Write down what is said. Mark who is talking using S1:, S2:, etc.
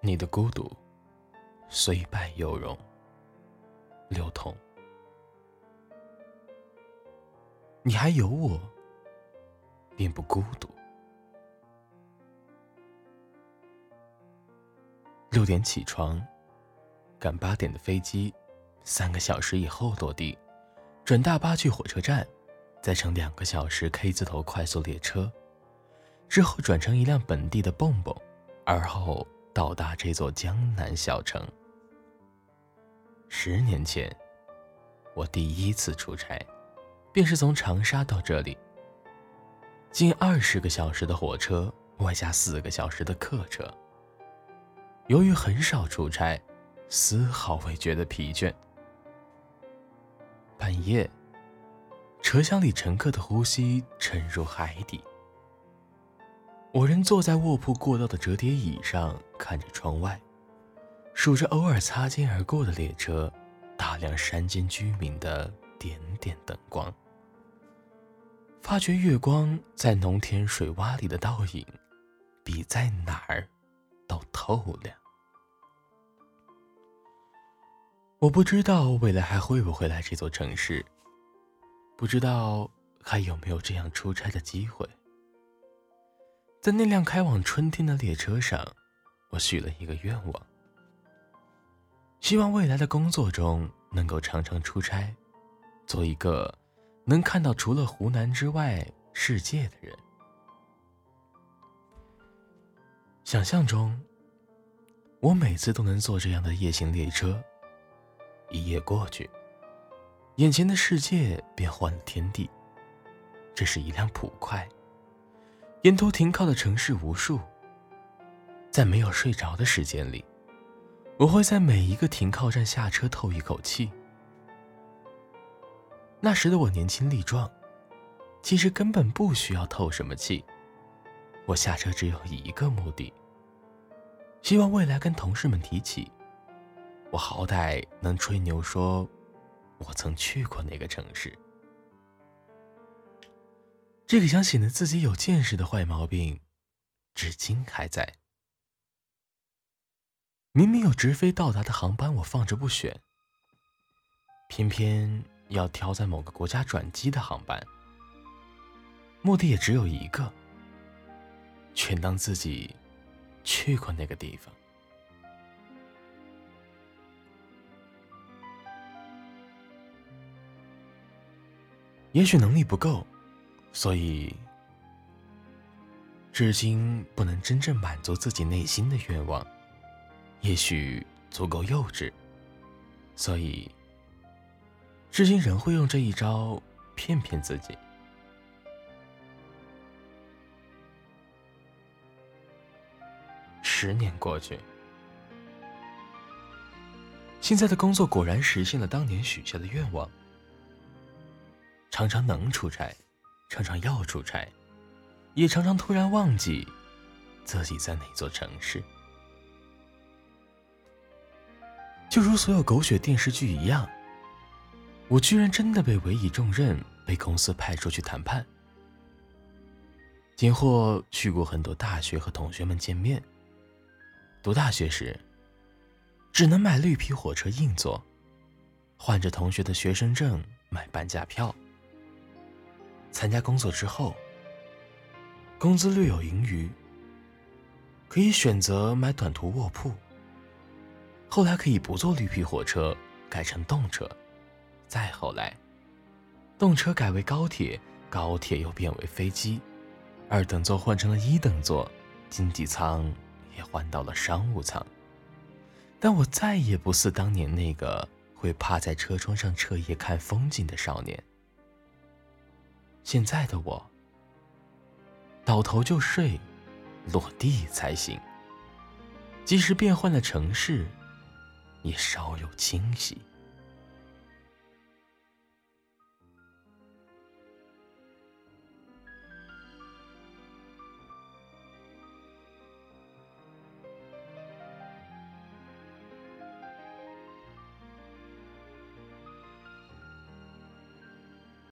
S1: 你的孤独虽败犹荣。刘同。你还有我，便不孤独。6点起床，赶8点的飞机，3个小时以后落地，转大巴去火车站，再乘2个小时 K 字头快速列车，之后转乘一辆本地的蹦蹦，而后到达这座江南小城。10年前，我第一次出差，便是从长沙到这里，近20个小时的火车，外加4个小时的客车。由于很少出差，丝毫未觉得疲倦。半夜，车厢里乘客的呼吸沉入海底。我仍坐在卧铺过道的折叠椅上，看着窗外，数着偶尔擦肩而过的列车，大量山间居民的点点灯光，发觉月光在农田水洼里的倒影，比在哪儿都透亮。我不知道未来还会不会来这座城市，不知道还有没有这样出差的机会。在那辆开往春天的列车上，我许了一个愿望，希望未来的工作中能够常常出差，做一个能看到除了湖南之外世界的人。想象中，我每次都能坐这样的夜行列车，一夜过去，眼前的世界便换了天地。这是一辆普快，沿途停靠的城市无数，在没有睡着的时间里，我会在每一个停靠站下车透一口气。那时的我年轻力壮，其实根本不需要透什么气，我下车只有一个目的，希望未来跟同事们提起，我好歹能吹牛说我曾去过那个城市。这个想显得自己有见识的坏毛病至今还在。明明有直飞到达的航班我放着不选，偏偏要挑在某个国家转机的航班，目的也只有一个，全当自己去过那个地方。也许能力不够，所以至今不能真正满足自己内心的愿望。也许足够幼稚，所以至今仍会用这一招骗骗自己。10年过去，现在的工作果然实现了当年许下的愿望，常常能出差，常常要出差，也常常突然忘记自己在哪座城市。就如所有狗血电视剧一样，我居然真的被委以重任，被公司派出去谈判。间或去过很多大学和同学们见面。读大学时，只能买绿皮火车硬座，换着同学的学生证买半价票。参加工作之后，工资略有盈余，可以选择买短途卧铺。后来可以不坐绿皮火车，改成动车，再后来，动车改为高铁，高铁又变为飞机，2等座换成了1等座，经济舱也换到了商务舱。但我再也不似当年那个会趴在车窗上彻夜看风景的少年。现在的我，倒头就睡，落地才醒，即使变换了城市，也稍有清晰。